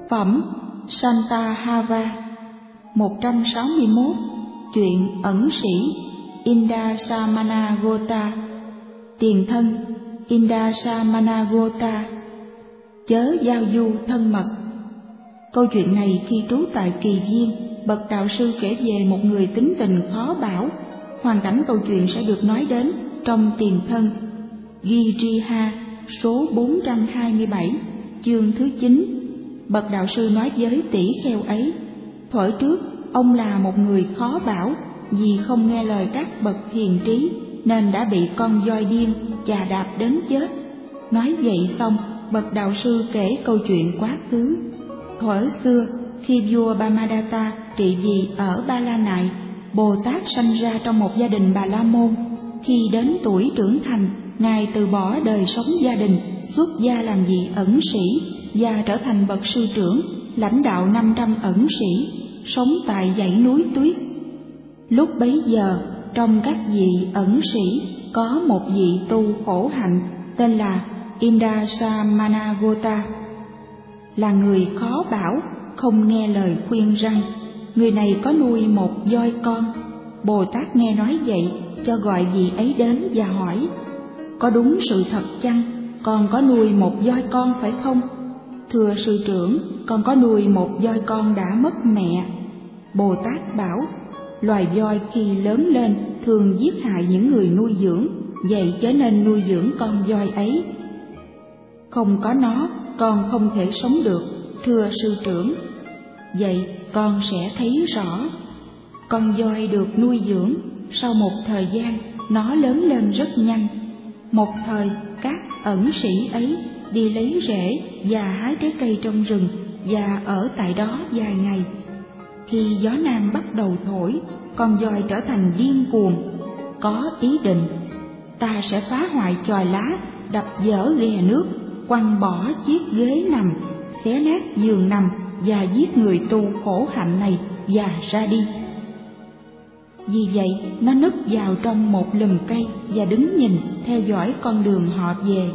Phẩm Santahava. 161. Chuyện ẩn sĩ Indasamana Gota. Tiền thân Indasamana Gota. Chớ giao du thân mật. Câu chuyện này khi trú tại Kỳ Viên, bậc đạo sư kể về một người tính tình khó bảo. Hoàn cảnh câu chuyện sẽ được nói đến trong Tiền thân Giriha số 427, chương thứ 9. Bậc đạo sư nói với tỷ kheo ấy: thuở trước ông là một người khó bảo, vì không nghe lời các bậc hiền trí nên đã bị con voi điên chà đạp đến chết. Nói vậy xong, bậc đạo sư kể câu chuyện quá khứ. Thuở xưa, khi vua Brahmadatta trị vì ở Ba La Nại, Bồ Tát sanh ra trong một gia đình Bà La Môn. Khi đến tuổi trưởng thành, Ngài từ bỏ đời sống gia đình, xuất gia làm vị ẩn sĩ và trở thành bậc sư trưởng, lãnh đạo 500 ẩn sĩ, sống tại dãy núi tuyết. Lúc bấy giờ, trong các vị ẩn sĩ có một vị tu khổ hạnh tên là Indasamana Gota. Là người khó bảo, không nghe lời khuyên răn. Người này có nuôi một voi con. Bồ Tát nghe nói vậy, cho gọi vị ấy đến và hỏi: có đúng sự thật chăng? Con có nuôi một voi con phải không? Thưa sư trưởng, con có nuôi một voi con đã mất mẹ. Bồ Tát bảo: loài voi khi lớn lên thường giết hại những người nuôi dưỡng, vậy chớ nên nuôi dưỡng con voi ấy. Không có nó, con không thể sống được, thưa sư trưởng. Vậy con sẽ thấy rõ. Con voi được nuôi dưỡng, sau một thời gian nó lớn lên rất nhanh. Một thời, các ẩn sĩ ấy đi lấy rễ và hái trái cây trong rừng và ở tại đó vài ngày. Khi gió nam bắt đầu thổi, con voi trở thành điên cuồng, có ý định: ta sẽ phá hoại chòi lá, đập vỡ ghè nước, quăng bỏ chiếc ghế nằm, xé nát giường nằm và giết người tu khổ hạnh này và ra đi. Vì vậy, nó núp vào trong một lùm cây và đứng nhìn theo dõi con đường họ về.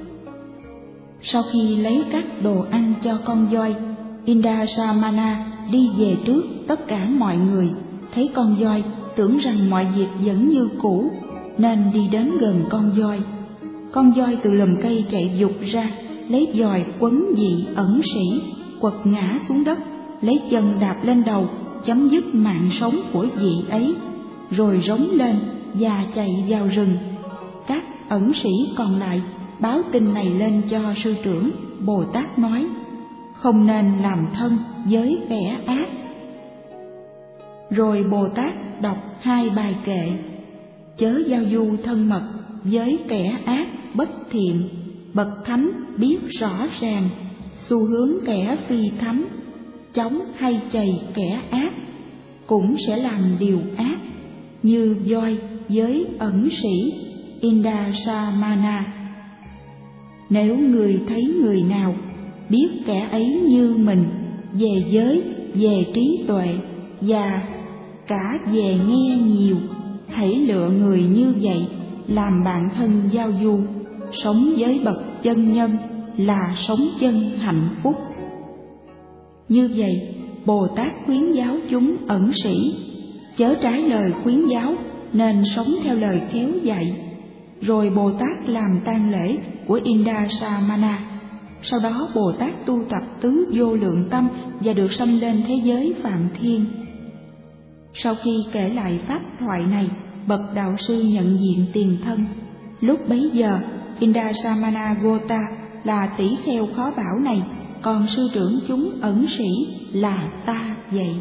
Sau khi lấy các đồ ăn cho con voi, Indasamana đi về trước tất cả mọi người. Thấy con voi, tưởng rằng mọi việc vẫn như cũ, nên đi đến gần con voi. Con voi từ lùm cây chạy vụt ra, lấy vòi quấn vị ẩn sĩ, quật ngã xuống đất, lấy chân đạp lên đầu, chấm dứt mạng sống của vị ấy, rồi rống lên và chạy vào rừng. Các ẩn sĩ còn lại báo tin này lên cho sư trưởng. Bồ Tát nói: không nên làm thân với kẻ ác. Rồi Bồ Tát đọc 2 bài kệ: chớ giao du thân mật với kẻ ác bất thiện, bậc thánh biết rõ ràng, xu hướng kẻ phi thánh, chống hay chày kẻ ác, cũng sẽ làm điều ác, như voi với ẩn sĩ Indasamana. Nếu người thấy người nào biết kẻ ấy như mình về giới, về trí tuệ và cả về nghe nhiều, hãy lựa người như vậy làm bạn thân giao du, sống với bậc chân nhân là sống chân hạnh phúc. Như vậy, Bồ Tát khuyến giáo chúng ẩn sĩ chớ trái lời khuyến giáo, nên sống theo lời khéo dạy. Rồi Bồ Tát làm tang lễ của Indasamana. Sau đó Bồ Tát tu tập tứ vô lượng tâm và được sanh lên thế giới Phạm Thiên. Sau khi kể lại pháp thoại này, bậc đạo sư nhận diện tiền thân. Lúc bấy giờ, Indasamana Gota là tỷ kheo khó bảo này, còn sư trưởng chúng ẩn sĩ là ta vậy.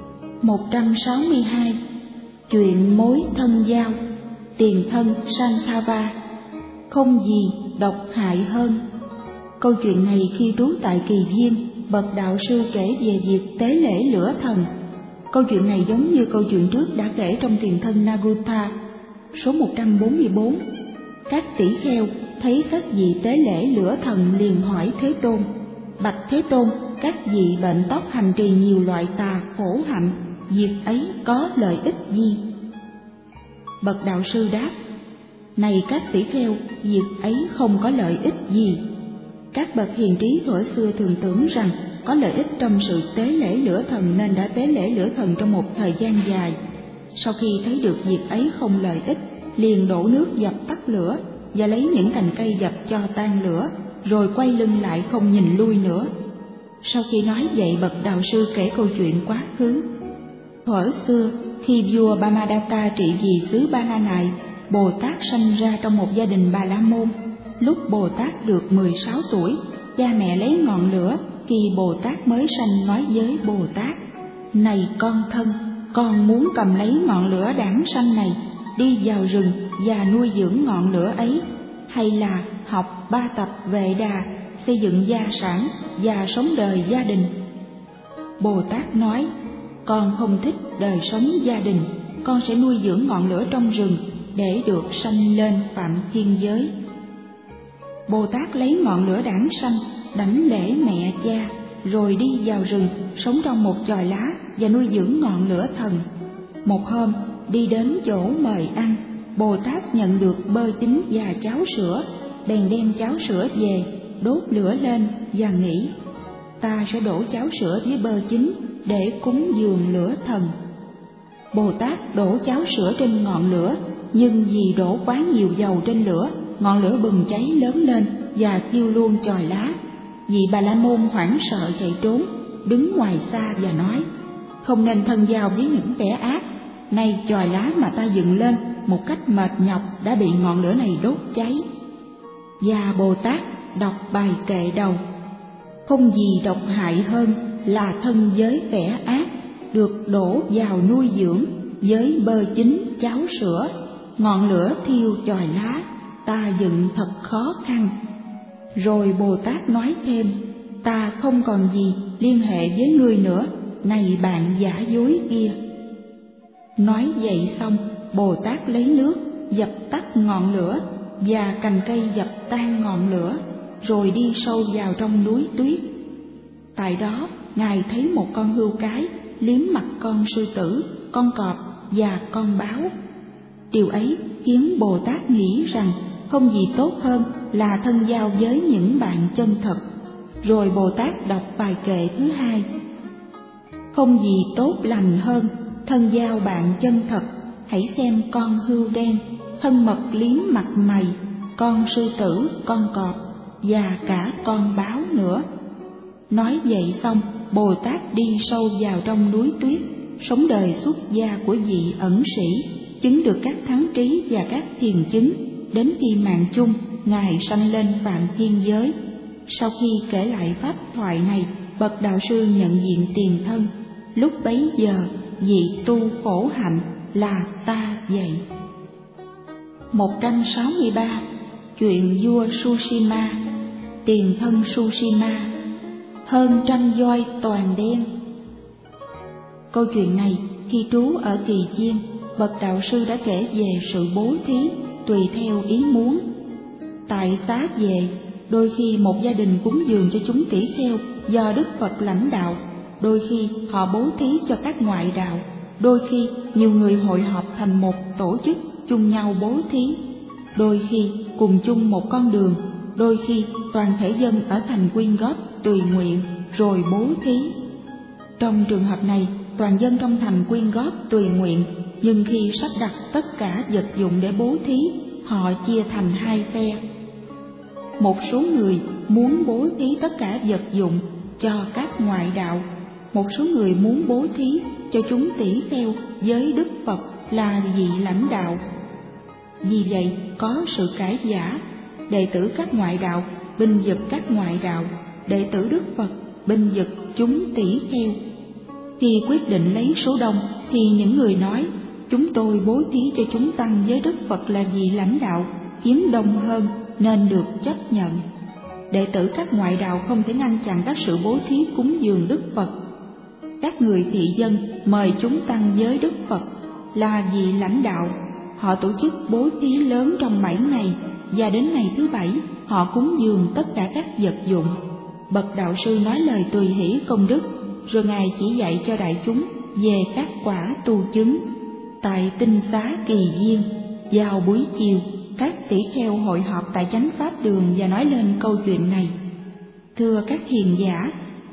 162. Chuyện mối thân giao. Tiền thân Santava. Không gì độc hại hơn. Câu chuyện này khi trú tại Kỳ Viên, bậc đạo sư kể về việc tế lễ lửa thần. Câu chuyện này giống như câu chuyện trước đã kể trong Tiền thân Nagutha số 144. Các tỷ kheo thấy các vị tế lễ lửa thần liền hỏi Thế Tôn: bạch Thế Tôn, các vị bệnh tóc hành trì nhiều loại tà khổ hạnh, việc ấy có lợi ích gì? Bậc đạo sư đáp: này các tỷ kheo, việc ấy không có lợi ích gì. Các bậc hiền trí thuở xưa thường tưởng rằng có lợi ích trong sự tế lễ lửa thần nên đã tế lễ lửa thần trong một thời gian dài. Sau khi thấy được việc ấy không lợi ích, liền đổ nước dập tắt lửa và lấy những cành cây dập cho tan lửa, rồi quay lưng lại không nhìn lui nữa. Sau khi nói vậy, bậc đạo sư kể câu chuyện quá khứ. Thuở xưa, khi vua Brahmadatta trị vì xứ Ba La Nại, Bồ Tát sanh ra trong một gia đình Bà La Môn. Lúc Bồ Tát được 16 tuổi, cha mẹ lấy ngọn lửa khi Bồ Tát mới sanh nói với Bồ Tát: "Này con thân, con muốn cầm lấy ngọn lửa đản sanh này, đi vào rừng và nuôi dưỡng ngọn lửa ấy, hay là học 3 tập Vệ Đà, xây dựng gia sản và sống đời gia đình?" Bồ Tát nói: "Con không thích đời sống gia đình, con sẽ nuôi dưỡng ngọn lửa trong rừng để được sanh lên phạm thiên giới." Bồ Tát lấy ngọn lửa đản sanh, đảnh lễ mẹ cha, rồi đi vào rừng, sống trong một chòi lá và nuôi dưỡng ngọn lửa thần. Một hôm, đi đến chỗ mời ăn, Bồ Tát nhận được bơ chín và cháo sữa, bèn đem cháo sữa về, đốt lửa lên và nghĩ: "Ta sẽ đổ cháo sữa với bơ chín để cúng dường lửa thần." Bồ Tát đổ cháo sữa trên ngọn lửa, nhưng vì đổ quá nhiều dầu trên lửa, ngọn lửa bừng cháy lớn lên và thiêu luôn chòi lá. Vị Bà La Môn hoảng sợ chạy trốn, đứng ngoài xa và nói: "Không nên thân giao với những kẻ ác. Nay chòi lá mà ta dựng lên một cách mệt nhọc đã bị ngọn lửa này đốt cháy." Và Bồ Tát đọc bài kệ đầu: "Không gì độc hại hơn là thân với kẻ ác, được đổ vào nuôi dưỡng với bơ chín cháo sữa, ngọn lửa thiêu chòi lá, ta dựng thật khó khăn." Rồi Bồ Tát nói thêm: "Ta không còn gì liên hệ với ngươi nữa, này bạn giả dối kia." Nói vậy xong, Bồ Tát lấy nước dập tắt ngọn lửa và cành cây dập tan ngọn lửa, rồi đi sâu vào trong núi tuyết. Tại đó, Ngài thấy một con hươu cái liếm mặt con sư tử, con cọp và con báo. Điều ấy khiến Bồ Tát nghĩ rằng không gì tốt hơn là thân giao với những bạn chân thật. Rồi Bồ Tát đọc bài kệ thứ hai: "Không gì tốt lành hơn thân giao bạn chân thật, hãy xem con hươu đen, thân mật liếm mặt mày, con sư tử, con cọp và cả con báo nữa." Nói vậy xong, Bồ Tát đi sâu vào trong núi tuyết, sống đời xuất gia của vị ẩn sĩ, chứng được các thắng trí và các thiền chứng. Đến khi mạng chung, Ngài sanh lên phạm thiên giới. Sau khi kể lại pháp thoại này, bậc đạo sư nhận diện tiền thân. Lúc bấy giờ, vị tu khổ hạnh là ta vậy. 163. Chuyện vua Sushima. Tiền thân Sushima. Hơn 100 voi toàn đen. Câu chuyện này, khi trú ở Kỳ Chiên, bậc đạo sư đã kể về sự bố thí tùy theo ý muốn. Tại Xá Về, đôi khi một gia đình cúng dường cho chúng tỷ kheo do Đức Phật lãnh đạo, đôi khi họ bố thí cho các ngoại đạo, đôi khi nhiều người hội họp thành một tổ chức chung nhau bố thí, đôi khi cùng chung một con đường, đôi khi toàn thể dân ở thành quyên góp tùy nguyện rồi bố thí. Trong trường hợp này, toàn dân trong thành quyên góp tùy nguyện, nhưng khi sắp đặt tất cả vật dụng để bố thí, họ chia thành hai phe. Một số người muốn bố thí tất cả vật dụng cho các ngoại đạo, một số người muốn bố thí cho chúng tỷ kheo với Đức Phật là vị lãnh đạo. Vì vậy có sự cãi vã, đệ tử các ngoại đạo binh vực các ngoại đạo, đệ tử Đức Phật binh vực chúng tỷ kheo. Khi quyết định lấy số đông thì những người nói: "Chúng tôi bố thí cho chúng tăng với Đức Phật là vị lãnh đạo, chiếm đông hơn nên được chấp nhận." Đệ tử các ngoại đạo không thể ngăn chặn các sự bố thí cúng dường Đức Phật. Các người thị dân mời chúng tăng với Đức Phật là vị lãnh đạo. Họ tổ chức bố thí lớn trong 7 ngày, và đến ngày thứ 7 họ cúng dường tất cả các vật dụng. Bậc đạo sư nói lời tùy hỷ công đức, rồi Ngài chỉ dạy cho đại chúng về các quả tu chứng. Tại tinh xá Kỳ Viên, vào buổi chiều, các tỷ kheo hội họp tại chánh pháp đường và nói lên câu chuyện này: "Thưa các hiền giả,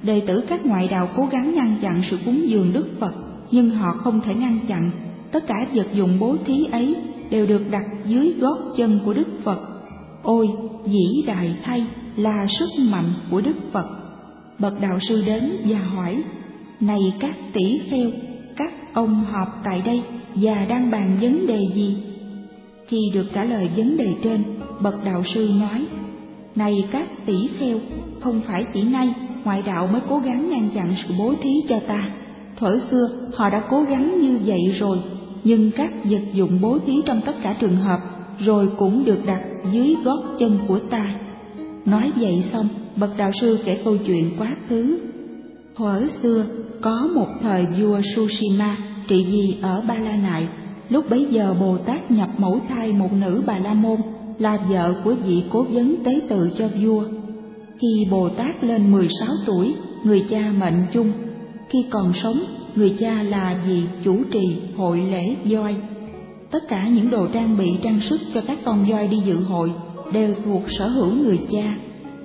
đệ tử các ngoại đạo cố gắng ngăn chặn sự cúng dường Đức Phật, nhưng họ không thể ngăn chặn. Tất cả vật dụng bố thí ấy đều được đặt dưới gót chân của Đức Phật. Ôi, vĩ đại thay là sức mạnh của Đức Phật! Bậc đạo sư đến và hỏi: này các tỷ kheo, các ông họp tại đây và đang bàn vấn đề gì? Khi được trả lời vấn đề trên, bậc đạo sư nói: này các tỷ kheo, không phải chỉ nay ngoại đạo mới cố gắng ngăn chặn sự bố thí cho ta. Thuở xưa họ đã cố gắng như vậy rồi, nhưng các vật dụng bố thí trong tất cả trường hợp rồi cũng được đặt dưới gót chân của ta. Nói vậy xong, bậc đạo sư kể câu chuyện quá khứ. Thuở xưa có một thời vua Sushima trị vì ở Ba La Nại. Lúc bấy giờ Bồ Tát nhập mẫu thai một nữ Bà La Môn là vợ của vị cố vấn tế tự cho vua. Khi Bồ Tát lên 16 tuổi, người cha mệnh chung. Khi còn sống, người cha là vị chủ trì hội lễ voi. Tất cả những đồ trang bị trang sức cho các con voi đi dự hội đều thuộc sở hữu người cha.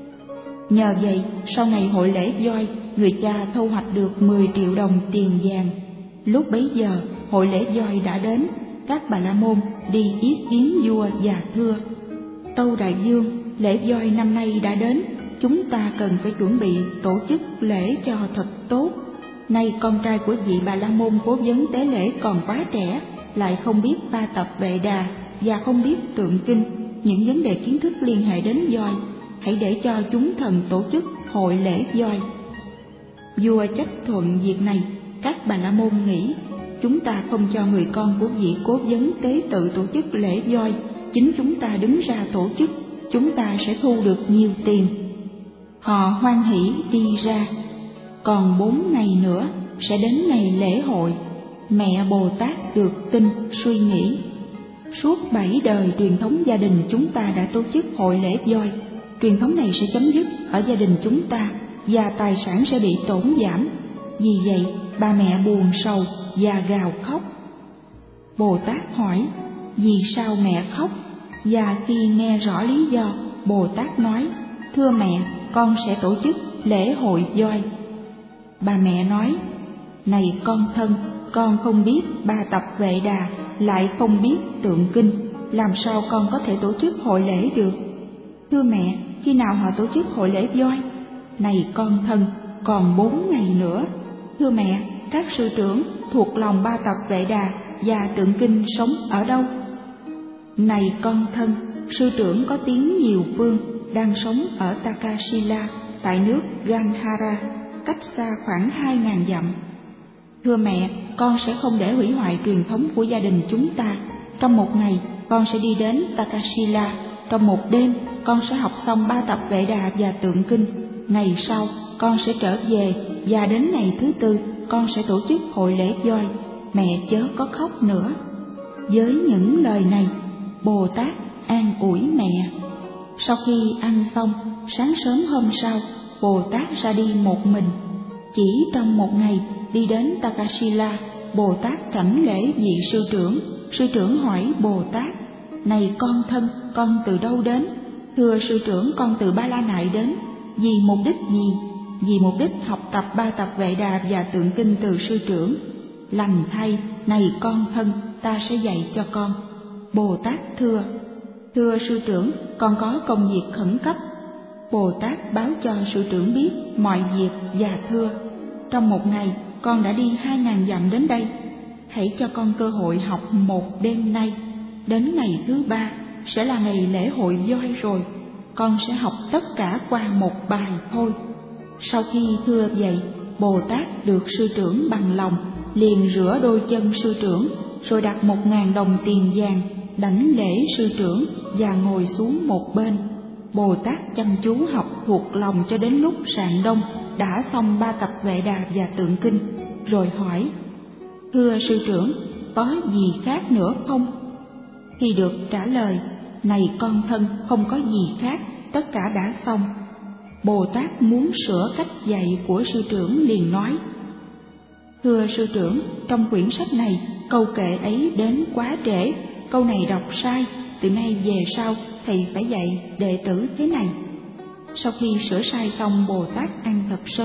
Nhờ vậy, sau ngày hội lễ voi, người cha thu hoạch được 10 triệu đồng tiền vàng. Lúc bấy giờ, hội lễ voi đã đến, các Bà La Môn đi yết kiến vua và thưa: Tâu Đại Dương, lễ voi năm nay đã đến, chúng ta cần phải chuẩn bị tổ chức lễ cho thật tốt. Nay con trai của vị Bà La Môn cố vấn tế lễ còn quá trẻ, lại không biết ba tập Vệ Đà và không biết tượng kinh, những vấn đề kiến thức liên hệ đến voi. Hãy để cho chúng thần tổ chức hội lễ voi. Vua chấp thuận việc này. Các Bà La Môn nghĩ: chúng ta không cho người con của vị cố vấn tế tự tổ chức lễ voi, chính chúng ta đứng ra tổ chức, chúng ta sẽ thu được nhiều tiền. Họ hoan hỉ đi ra. Còn 4 ngày nữa sẽ đến ngày lễ hội. Mẹ Bồ Tát được tin suy nghĩ: suốt 7 đời truyền thống gia đình chúng ta đã tổ chức hội lễ voi. Truyền thống này sẽ chấm dứt ở gia đình chúng ta và tài sản sẽ bị tổn giảm. Vì vậy, bà mẹ buồn sầu và gào khóc. Bồ Tát hỏi: vì sao mẹ khóc? Và khi nghe rõ lý do, Bồ Tát nói: thưa mẹ, con sẽ tổ chức lễ hội voi. Bà mẹ nói: này con thân, con không biết ba tập Vệ Đà, lại không biết tượng kinh, làm sao con có thể tổ chức hội lễ được? Thưa mẹ, khi nào họ tổ chức hội lễ voi? Này con thân, còn 4 ngày nữa. Thưa mẹ, các sư trưởng thuộc lòng ba tập Vệ Đà và tượng kinh sống ở đâu? Này con thân, sư trưởng có tiếng nhiều phương, đang sống ở Takasila, tại nước Gandhara, cách xa khoảng 2.000 dặm. Thưa mẹ, con sẽ không để hủy hoại truyền thống của gia đình chúng ta. Trong một ngày, con sẽ đi đến Takasila. Trong một đêm, con sẽ học xong ba tập Vệ Đà và tượng kinh. Ngày sau, con sẽ trở về, và đến ngày thứ 4, con sẽ tổ chức hội lễ voi. Mẹ chớ có khóc nữa. Với những lời này, Bồ Tát an ủi mẹ. Sau khi ăn xong, sáng sớm hôm sau, Bồ Tát ra đi một mình. Chỉ trong một ngày đi đến Takasila, Bồ Tát cảnh lễ vị sư trưởng. Sư trưởng hỏi Bồ Tát: này con thân, con từ đâu đến? Thưa sư trưởng, con từ Ba La Nại đến. Vì mục đích gì? Vì mục đích học tập ba tập Vệ Đà và tượng kinh từ sư trưởng. Lành thay, này con thân, ta sẽ dạy cho con. Bồ Tát thưa sư trưởng, con có công việc khẩn cấp. Bồ Tát báo cho sư trưởng biết mọi việc và thưa: trong một ngày, con đã đi 2.000 dặm đến đây. Hãy cho con cơ hội học một đêm nay. Đến ngày thứ 3 sẽ là ngày lễ hội voi rồi. Con sẽ học tất cả qua một bài thôi. Sau khi thưa vậy, Bồ Tát được sư trưởng bằng lòng, liền rửa đôi chân sư trưởng, rồi đặt 1.000 đồng tiền vàng, đảnh lễ sư trưởng và ngồi xuống một bên. Bồ Tát chăm chú học thuộc lòng cho đến lúc rạng đông đã xong ba tập Vệ Đà và tượng kinh, rồi hỏi: thưa sư trưởng, có gì khác nữa không? Khi được trả lời: này con thân, không có gì khác, tất cả đã xong, Bồ Tát muốn sửa cách dạy của sư trưởng liền nói: thưa sư trưởng, trong quyển sách này, câu kệ ấy đến quá trễ, câu này đọc sai, từ nay về sau thầy phải dạy đệ tử thế này. Sau khi sửa sai xong, Bồ Tát ăn thật sớm,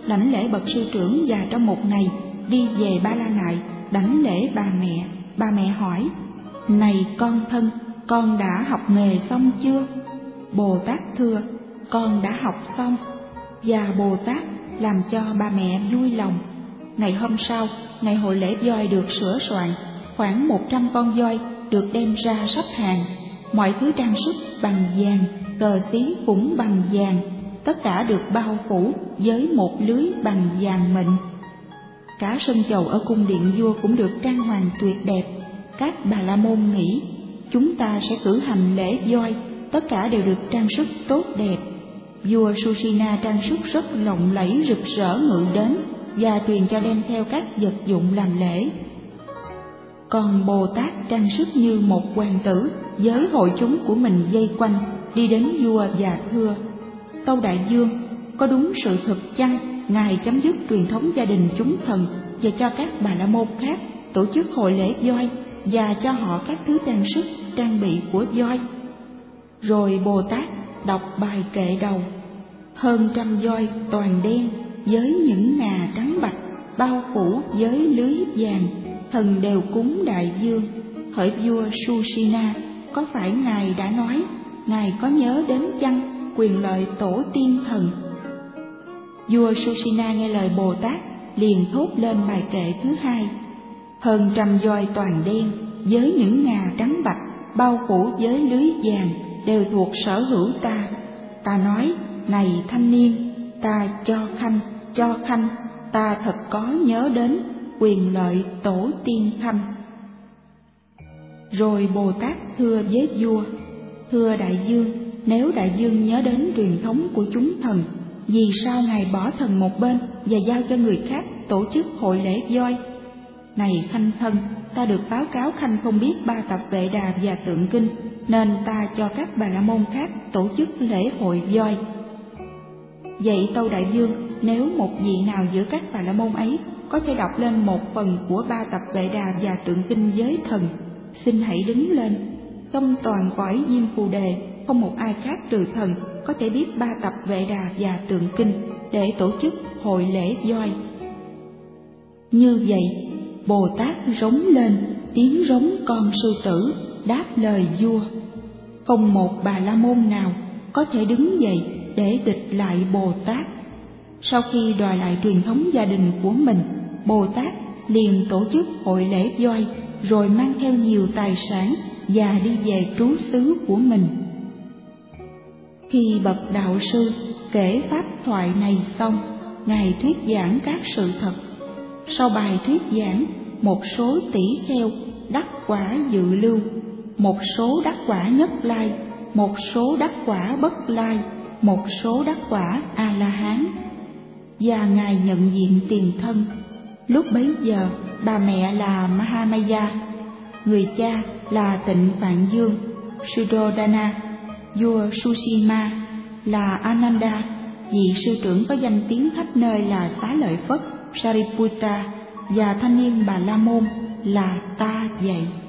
lãnh lễ bậc sư trưởng và trong một ngày đi về Ba La Nại đảnh lễ bà mẹ. Bà mẹ hỏi: này con thân, con đã học nghề xong chưa? Bồ Tát thưa: con đã học xong. Và Bồ Tát làm cho bà mẹ vui lòng. Ngày hôm sau, ngày hội lễ voi được sửa soạn, khoảng 100 con voi được đem ra sắp hàng, mọi thứ trang sức bằng vàng, cờ xí cũng bằng vàng, tất cả được bao phủ với một lưới bằng vàng mịn. Cả sân chầu ở cung điện vua cũng được trang hoàng tuyệt đẹp. Các Bà La Môn nghĩ chúng ta sẽ cử hành lễ voi, tất cả đều được trang sức tốt đẹp. Vua Susina trang sức rất lộng lẫy rực rỡ ngự đến và truyền cho đem theo các vật dụng làm lễ. Còn Bồ Tát trang sức như một hoàng tử với hội chúng của mình vây quanh, đi đến vua và thưa: tâu đại vương, có đúng sự thật chăng ngài chấm dứt truyền thống gia đình chúng thần và cho các Bà La Môn khác tổ chức hội lễ voi và cho họ các thứ trang sức trang bị của voi? Rồi Bồ Tát đọc bài kệ đầu: hơn trăm voi toàn đen với những ngà trắng bạch, bao phủ với lưới vàng, thần đều cúng đại vương. Hỡi vua Susina, có phải ngài đã nói, ngài có nhớ đến chăng quyền lợi tổ tiên thần? Vua Susina nghe lời Bồ Tát liền thốt lên bài kệ thứ hai: hơn trăm voi toàn đen với những ngà trắng bạch, bao phủ với lưới vàng, đều thuộc sở hữu ta. Ta nói: này thanh niên, ta cho khanh, ta thật có nhớ đến quyền lợi tổ tiên khanh. Rồi Bồ Tát thưa với vua: thưa đại vương, nếu đại vương nhớ đến truyền thống của chúng thần, vì sao ngài bỏ thần một bên và giao cho người khác tổ chức hội lễ voi? Này khanh thân, ta được báo cáo khanh không biết ba tập Vệ Đà và Tượng Kinh, nên ta cho các Bà La Môn khác tổ chức lễ hội voi. Vậy tâu đại vương, nếu một vị nào giữa các Bà La Môn ấy có thể đọc lên một phần của ba tập Vệ Đà và Tượng Kinh với thần, xin hãy đứng lên. Trong toàn cõi Diêm Phù Đề, không một ai khác trừ thần có thể biết ba tập Vệ Đà và Tượng Kinh để tổ chức hội lễ voi. Như vậy, Bồ Tát rống lên tiếng rống con sư tử, đáp lời vua. Không một Bà La Môn nào có thể đứng dậy để địch lại Bồ Tát. Sau khi đòi lại truyền thống gia đình của mình, Bồ Tát liền tổ chức hội lễ voi, rồi mang theo nhiều tài sản và đi về trú xứ của mình. Khi bậc đạo sư kể pháp thoại này xong, ngài thuyết giảng các sự thật. Sau bài thuyết giảng, một số tỷ kheo đắc quả dự lưu, một số đắc quả nhất lai, một số đắc quả bất lai, một số đắc quả A La Hán, và ngài nhận diện tiền thân. Lúc bấy giờ, bà mẹ là Mahamaya, người cha là Tịnh Vạn Dương, Suddhodana, vua Susima là Ananda, vị sư trưởng có danh tiếng khắp nơi là Xá Lợi Phất, Sariputta, và thanh niên Bà La Môn là Ta Vậy.